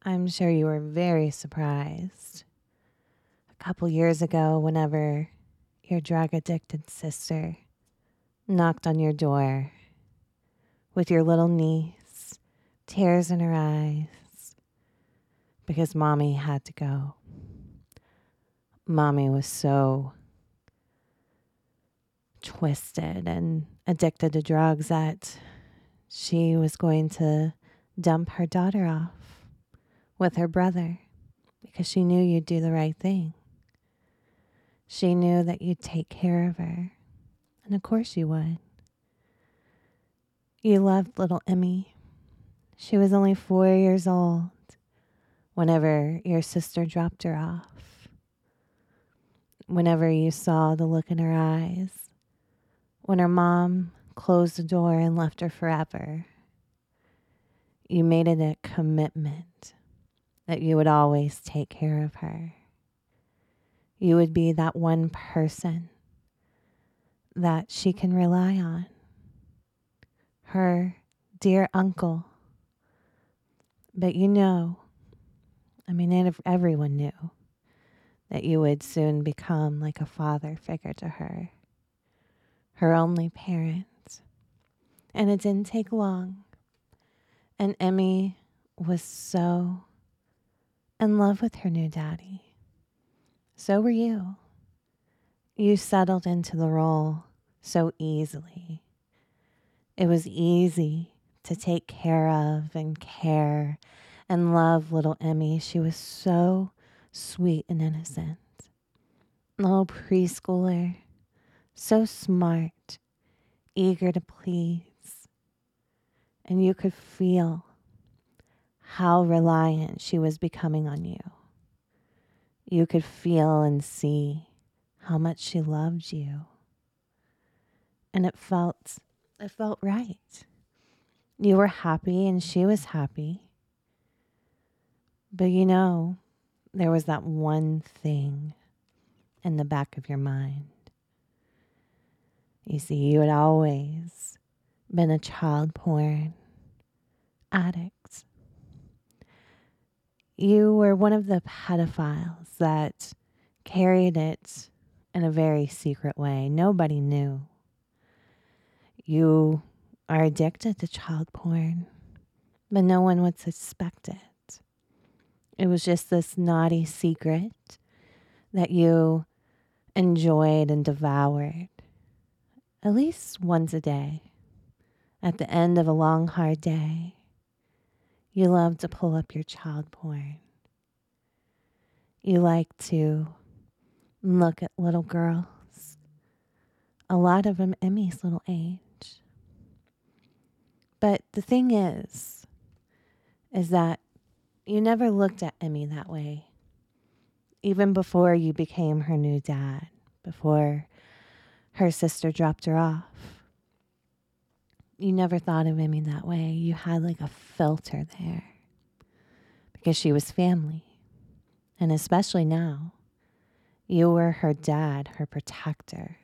I'm sure you were very surprised a couple years ago whenever your drug addicted sister knocked on your door with your little niece, tears in her eyes, because mommy had to go. Mommy was so twisted and addicted to drugs that she was going to dump her daughter off with her brother because she knew you'd do the right thing. She knew that you'd take care of her. And of course you would. You loved little Emmy. She was only 4 years old whenever your sister dropped her off. Whenever you saw the look in her eyes. When her mom closed the door and left her forever. You made it a commitment that you would always take care of her. You would be that one person that she can rely on. Her dear uncle. But everyone knew that you would soon become like a father figure to her. Her only parent. And it didn't take long. And Emmy was so in love with her new daddy. So were you. You settled into the role so easily. It was easy to take care of and care and love little Emmy. She was so sweet and innocent. Little preschooler, so smart, eager to please. And you could feel how reliant she was becoming on you. You could feel and see how much she loved you. And it felt right. You were happy and she was happy. But there was that one thing in the back of your mind. You see, you had always been a child porn addict. You were one of the pedophiles that carried it in a very secret way. Nobody knew. You are addicted to child porn, but no one would suspect it. It was just this naughty secret that you enjoyed and devoured at least once a day. At the end of a long, hard day, you loved to pull up your child porn. You liked to look at little girls, a lot of them Emmy's little age. But the thing is that you never looked at Emmy that way. Even before you became her new dad, before her sister dropped her off. You never thought of Emmy that way. You had like a filter there because she was family. And especially now, you were her dad, her protector.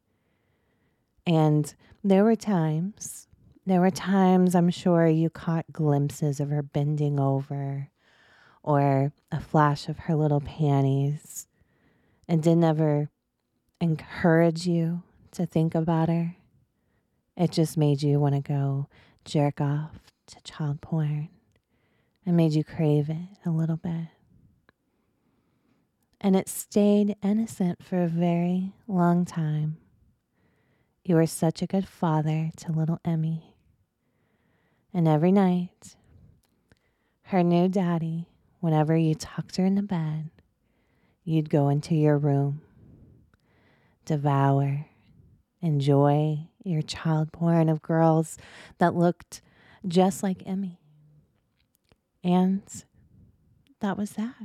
And there were times I'm sure you caught glimpses of her bending over or a flash of her little panties and didn't ever encourage you to think about her. It just made you want to go jerk off to child porn and made you crave it a little bit. And it stayed innocent for a very long time. You were such a good father to little Emmy. And every night, her new daddy, whenever you tucked her in the bed, you'd go into your room, devour, enjoy your child porn of girls that looked just like Emmy. And that was that.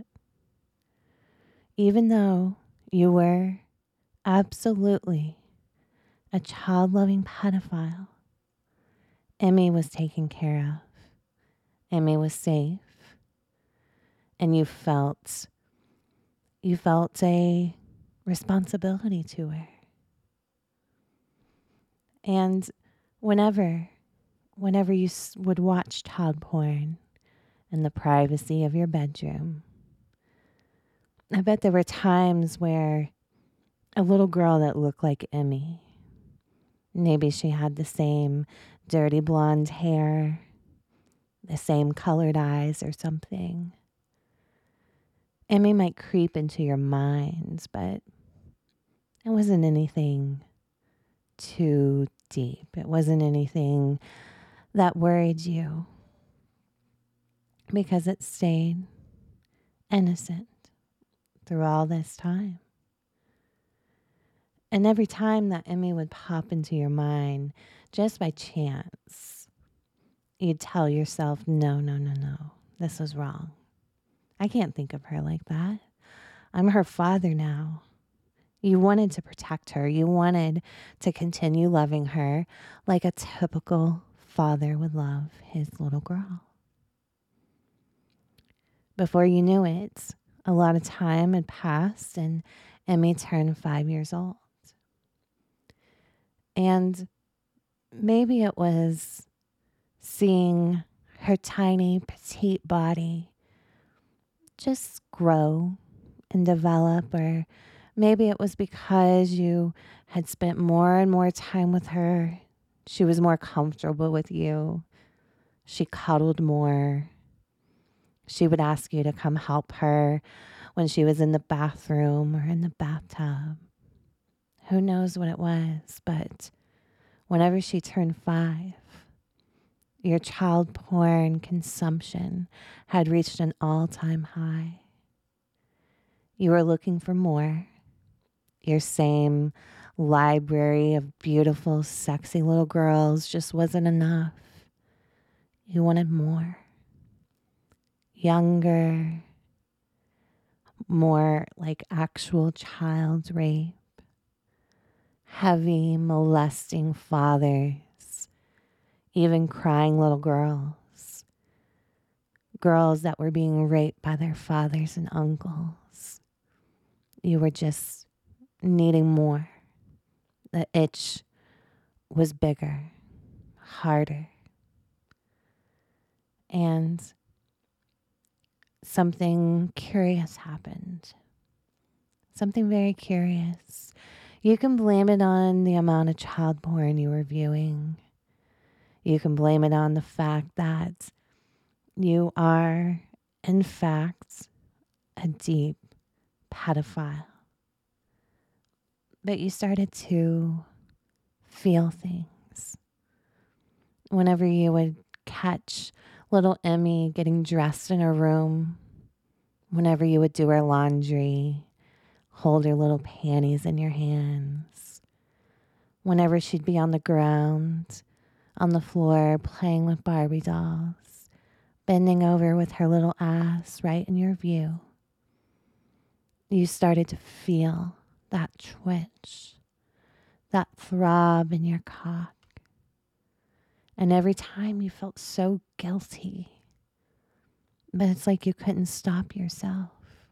Even though you were absolutely a child-loving pedophile, Emmy was taken care of. Emmy was safe. And you felt a responsibility to her. And whenever you would watch child porn, in the privacy of your bedroom. I bet there were times where a little girl that looked like Emmy, maybe she had the same dirty blonde hair, the same colored eyes or something. Emmy might creep into your minds, but it wasn't anything too deep. It wasn't anything that worried you because it stayed innocent through all this time. And every time that Emmy would pop into your mind, just by chance, you'd tell yourself, no, this was wrong. I can't think of her like that. I'm her father now. You wanted to protect her. You wanted to continue loving her like a typical father would love his little girl. Before you knew it, a lot of time had passed and Emmy turned 5 years old. And maybe it was seeing her tiny, petite body just grow and develop, or maybe it was because you had spent more and more time with her. She was more comfortable with you. She cuddled more. She would ask you to come help her when she was in the bathroom or in the bathtub. Who knows what it was, but whenever she turned 5, your child porn consumption had reached an all-time high. You were looking for more. Your same library of beautiful, sexy little girls just wasn't enough. You wanted more. Younger, more like actual child rape, heavy, molesting fathers, even crying little girls, girls that were being raped by their fathers and uncles. You were just needing more. The itch was bigger, harder. And something curious happened. Something very curious. You can blame it on the amount of child porn you were viewing. You can blame it on the fact that you are, in fact, a deep pedophile. But you started to feel things. Whenever you would catch little Emmy getting dressed in her room, whenever you would do her laundry, hold her little panties in your hands, whenever she'd be on the ground, on the floor, playing with Barbie dolls, bending over with her little ass right in your view, you started to feel that twitch, that throb in your cock. And every time you felt so guilty, but it's like you couldn't stop yourself.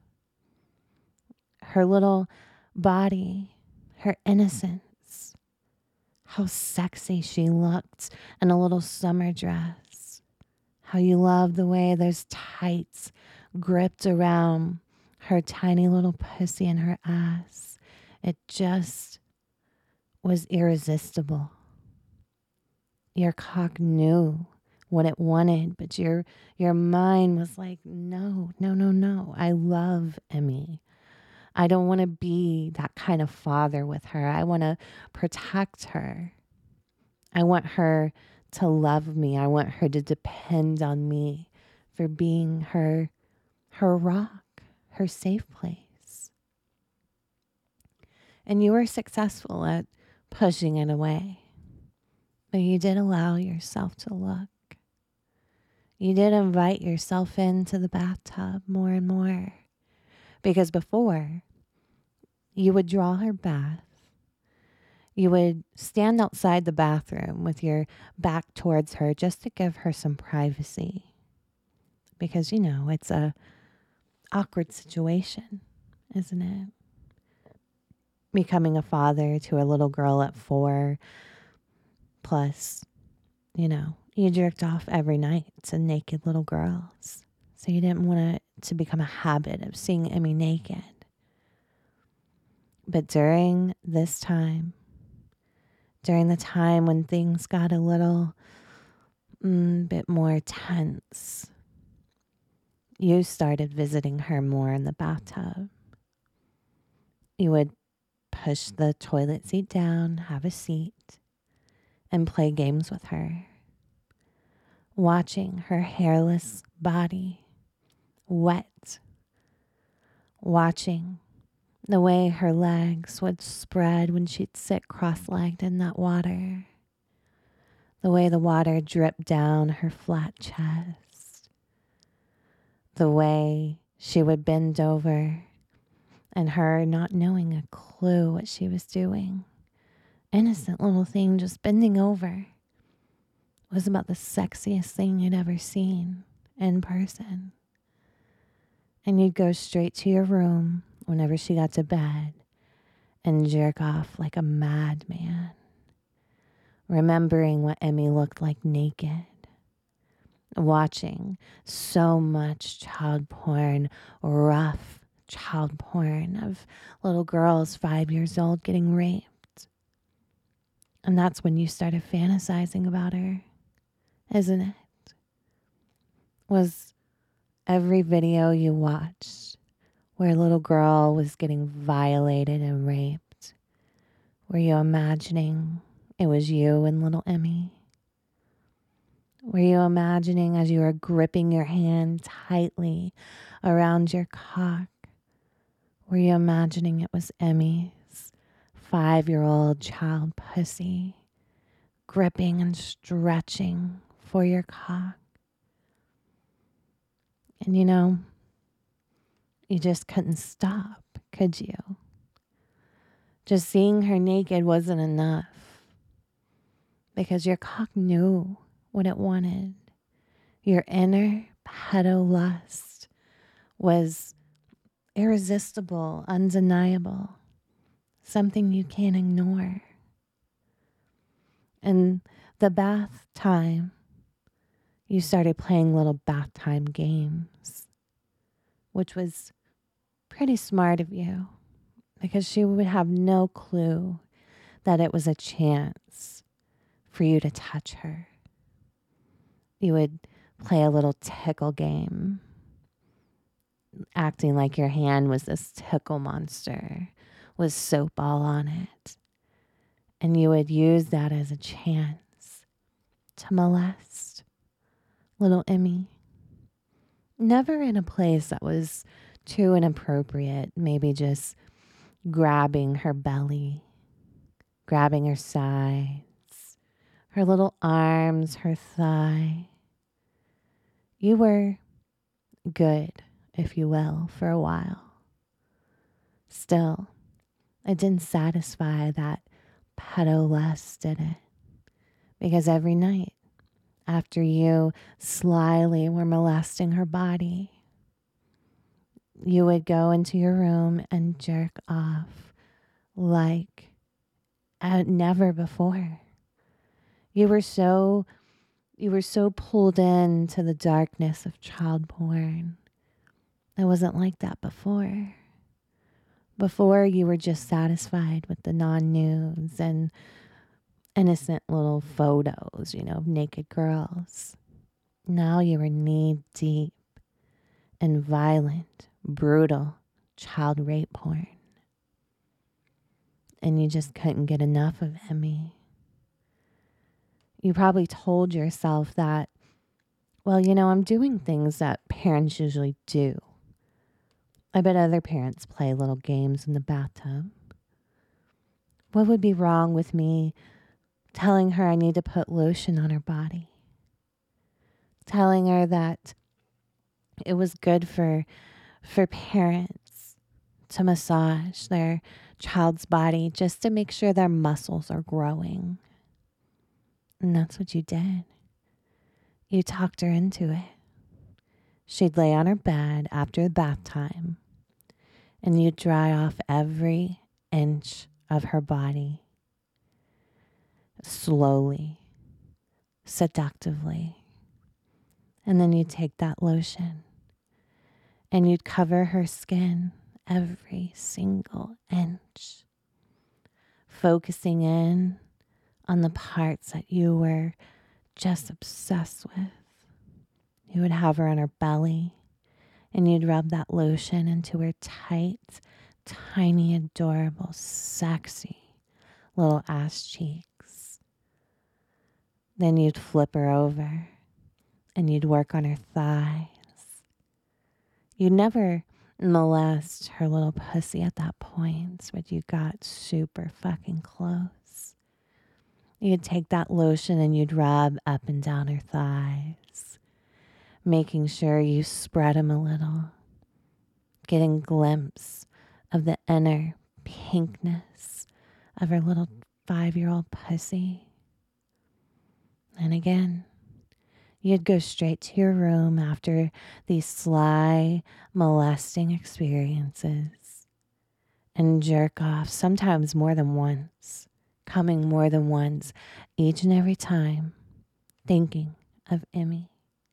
Her little body, her innocence, how sexy she looked in a little summer dress, how you loved the way those tights gripped around her tiny little pussy and her ass. It just was irresistible. Your cock knew what it wanted, but your mind was like, no. I love Emmy. I don't want to be that kind of father with her. I want to protect her. I want her to love me. I want her to depend on me for being her rock, her safe place. And you were successful at pushing it away. But you did allow yourself to look. You did invite yourself into the bathtub more and more. Because before, you would draw her bath. You would stand outside the bathroom with your back towards her just to give her some privacy. Because, it's a awkward situation, isn't it? Becoming a father to a little girl at 4, plus, you jerked off every night to naked little girls. So you didn't want it to become a habit of seeing Emmy naked. But during this time, during the time when things got a little bit more tense, you started visiting her more in the bathtub. You would push the toilet seat down, have a seat, and play games with her, watching her hairless body wet, watching the way her legs would spread when she'd sit cross-legged in that water, the way the water dripped down her flat chest, the way she would bend over and her not knowing a clue what she was doing. Innocent little thing just bending over was about the sexiest thing you'd ever seen in person. And you'd go straight to your room whenever she got to bed and jerk off like a madman, remembering what Emmy looked like naked, watching so much child porn, rough child porn of little girls 5 years old getting raped. And that's when you started fantasizing about her, isn't it? Was every video you watched where a little girl was getting violated and raped, were you imagining it was you and little Emmy? Were you imagining as you were gripping your hand tightly around your cock? Were you imagining it was Emmy's 5-year-old child pussy gripping and stretching for your cock? And you just couldn't stop, could you? Just seeing her naked wasn't enough because your cock knew what it wanted. Your inner pedo lust was irresistible, undeniable, something you can't ignore. And the bath time, you started playing little bath time games, which was pretty smart of you because she would have no clue that it was a chance for you to touch her. You would play a little tickle game, acting like your hand was this tickle monster with soap all on it. And you would use that as a chance to molest little Emmy. Never in a place that was too inappropriate, maybe just grabbing her belly, grabbing her sides, her little arms, her thigh. You were good, if you will, for a while. Still, it didn't satisfy that pedo lust, did it? Because every night, after you slyly were molesting her body, you would go into your room and jerk off like never before. You were so pulled into the darkness of child porn. It wasn't like that before. Before, you were just satisfied with the non-nudes and innocent little photos, of naked girls. Now you were knee-deep in violent, brutal child rape porn. And you just couldn't get enough of Emmy. You probably told yourself that, well, I'm doing things that parents usually do. I bet other parents play little games in the bathtub. What would be wrong with me telling her I need to put lotion on her body? Telling her that it was good for parents to massage their child's body just to make sure their muscles are growing. And that's what you did. You talked her into it. She'd lay on her bed after the bath time, and you'd dry off every inch of her body. Slowly, seductively. And then you'd take that lotion and you'd cover her skin every single inch, focusing in on the parts that you were just obsessed with. You would have her on her belly, and you'd rub that lotion into her tight, tiny, adorable, sexy little ass cheeks. Then you'd flip her over and you'd work on her thighs. You'd never molest her little pussy at that point, but you got super fucking close. You'd take that lotion and you'd rub up and down her thighs, making sure you spread them a little, getting a glimpse of the inner pinkness of her little 5-year-old pussy. And again, you'd go straight to your room after these sly, molesting experiences and jerk off, sometimes more than once, coming more than once, each and every time, thinking of Emmy.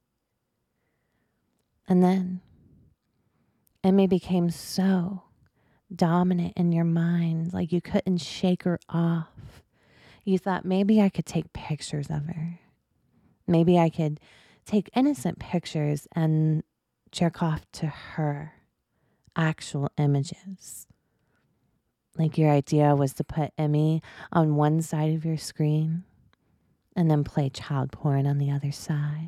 And then Emmy became so dominant in your mind, like you couldn't shake her off. You thought, maybe I could take pictures of her. Maybe I could take innocent pictures and jerk off to her actual images. Like your idea was to put Emmy on one side of your screen and then play child porn on the other side.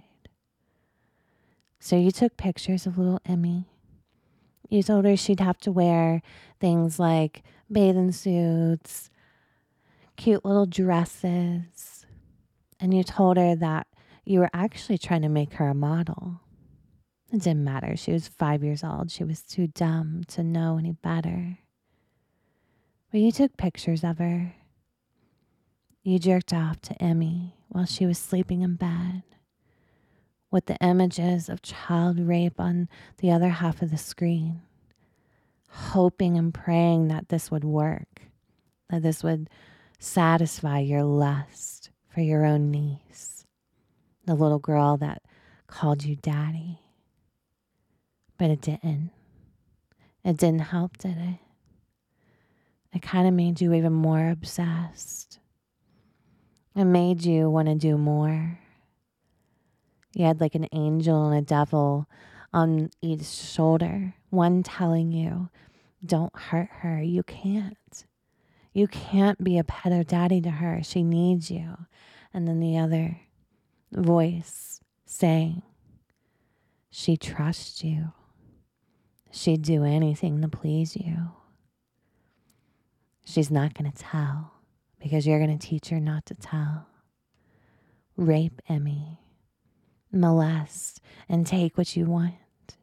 So you took pictures of little Emmy. You told her she'd have to wear things like bathing suits, cute little dresses, and you told her that you were actually trying to make her a model. It didn't matter. She was 5 years old. She was too dumb to know any better. But you took pictures of her. You jerked off to Emmy while she was sleeping in bed, with the images of child rape on the other half of the screen, hoping and praying that this would work, that this would satisfy your lust for your own niece, the little girl that called you daddy. But it didn't. It didn't help, did it? It kind of made you even more obsessed. It made you want to do more. You had like an angel and a devil on each shoulder, one telling you, don't hurt her. You can't. You can't be a pedo daddy to her. She needs you. And then the other voice saying, she trusts you. She'd do anything to please you. She's not going to tell because you're going to teach her not to tell. Rape Emmy, molest, and take what you want.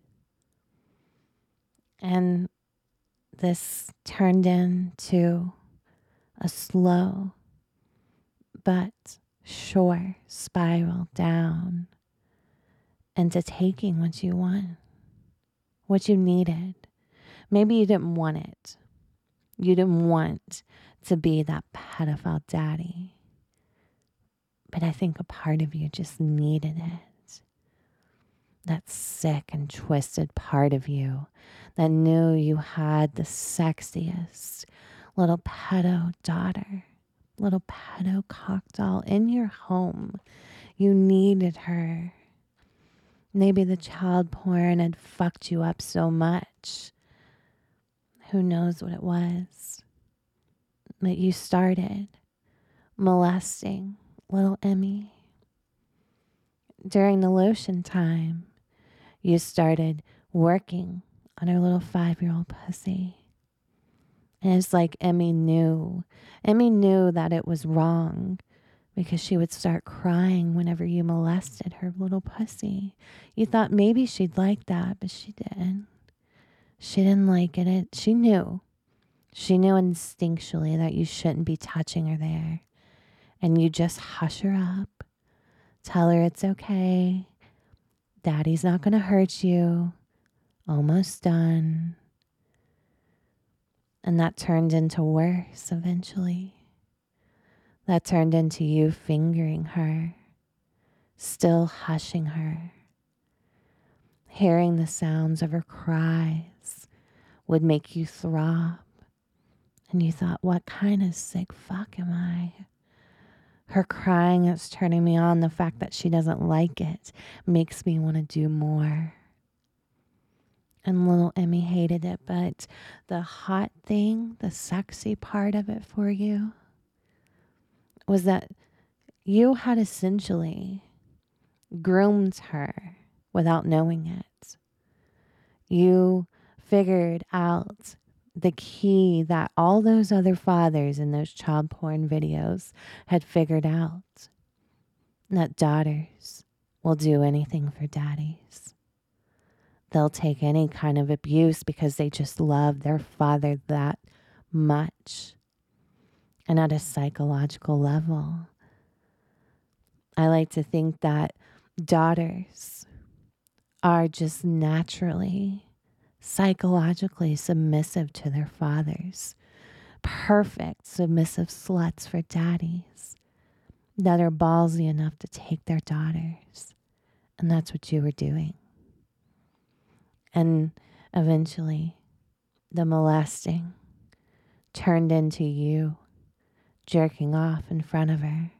And this turned into a slow but sure spiral down into taking what you want, what you needed. Maybe you didn't want it. You didn't want to be that pedophile daddy. But I think a part of you just needed it. That sick and twisted part of you that knew you had the sexiest little pedo daughter, little pedo cock doll in your home. You needed her. Maybe the child porn had fucked you up so much. Who knows what it was? But you started molesting little Emmy. During the lotion time, you started working on her little 5-year-old pussy. And it's like Emmy knew. Emmy knew that it was wrong because she would start crying whenever you molested her little pussy. You thought maybe she'd like that, but she didn't. She didn't like it. She knew. She knew instinctually that you shouldn't be touching her there. And you just hush her up. Tell her it's okay. Daddy's not going to hurt you. Almost done. And that turned into worse eventually. That turned into you fingering her, still hushing her, Hearing the sounds of her cries would make you throb. And you thought, what kind of sick fuck am I? Her crying is turning me on. The fact that she doesn't like it makes me want to do more. And little Emmy hated it, but the hot thing, the sexy part of it for you was that you had essentially groomed her without knowing it. You figured out the key that all those other fathers in those child porn videos had figured out, that daughters will do anything for daddies. They'll take any kind of abuse because they just love their father that much. And at a psychological level, I like to think that daughters are just naturally, psychologically submissive to their fathers. Perfect submissive sluts for daddies that are ballsy enough to take their daughters. And that's what you were doing. And eventually, the molesting turned into you jerking off in front of her.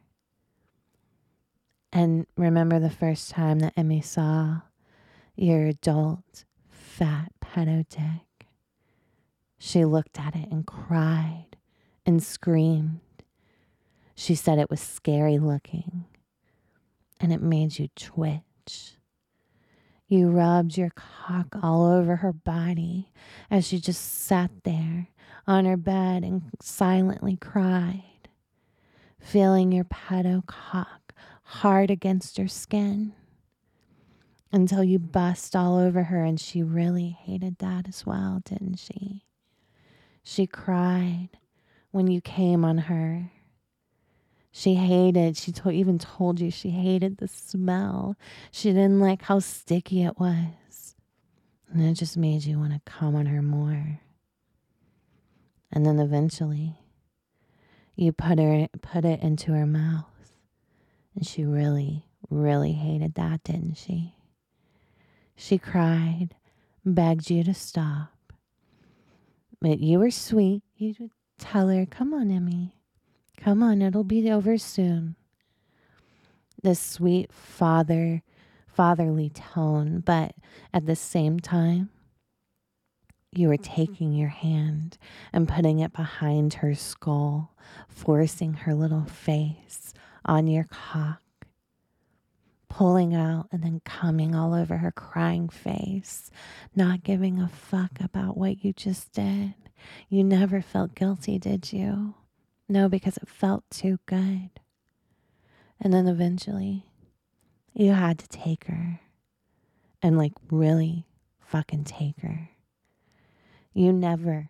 And remember the first time that Emmy saw your adult, fat pedo dick? She looked at it and cried and screamed. She said it was scary looking, and it made you twitch. You rubbed your cock all over her body as she just sat there on her bed and silently cried, feeling your pedo cock hard against her skin until you bust all over her, and she really hated that as well, didn't she? She cried when you came on her. She even told you she hated the smell. She didn't like how sticky it was. And it just made you want to come on her more. And then eventually, you put it into her mouth. And she really, really hated that, didn't she? She cried, begged you to stop. But you were sweet. You would tell her, come on, Emmy. Come on, it'll be over soon. This sweet fatherly tone, but at the same time, you were taking your hand and putting it behind her skull, forcing her little face on your cock, pulling out and then coming all over her crying face, not giving a fuck about what you just did. You never felt guilty, did you? No, because it felt too good. And then eventually, you had to take her and really fucking take her. You never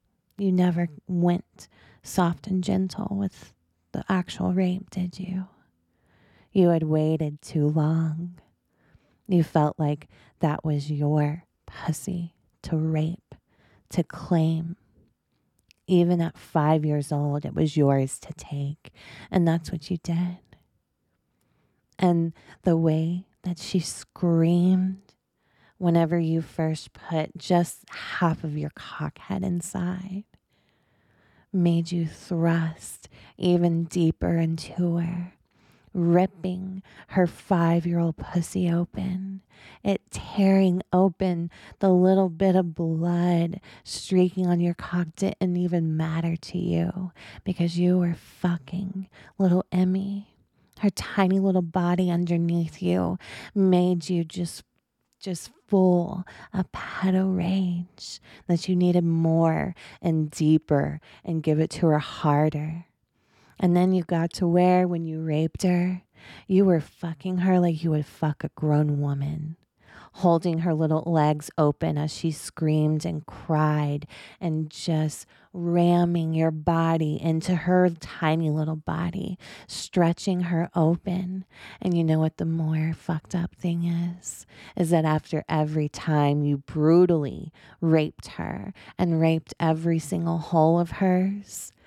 went soft and gentle with the actual rape, did you? You had waited too long. You felt like that was your pussy to rape, to claim. Even at 5 years old, it was yours to take. And that's what you did. And the way that she screamed whenever you first put just half of your cock head inside made you thrust even deeper into her, ripping her 5-year-old pussy open, it tearing open. The little bit of blood streaking on your cock didn't even matter to you because you were fucking little Emmy. Her tiny little body underneath you made you just full of pedo rage that you needed more and deeper and give it to her harder. And then you got to where when you raped her, you were fucking her like you would fuck a grown woman, holding her little legs open as she screamed and cried and just ramming your body into her tiny little body, stretching her open. And you know what the more fucked up thing is that after every time you brutally raped her and raped every single hole of hers,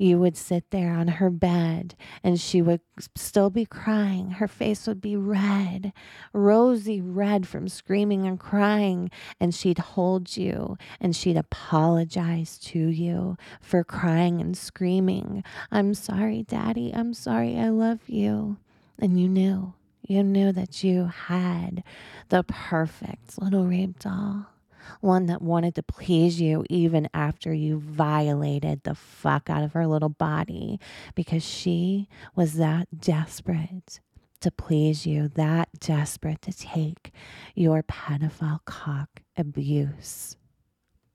You would sit there on her bed and she would still be crying. Her face would be red, rosy red from screaming and crying. And she'd hold you and she'd apologize to you for crying and screaming. I'm sorry, Daddy. I'm sorry. I love you. And you knew that you had the perfect little rape doll. One that wanted to please you even after you violated the fuck out of her little body, because she was that desperate to please you, that desperate to take your pedophile cock abuse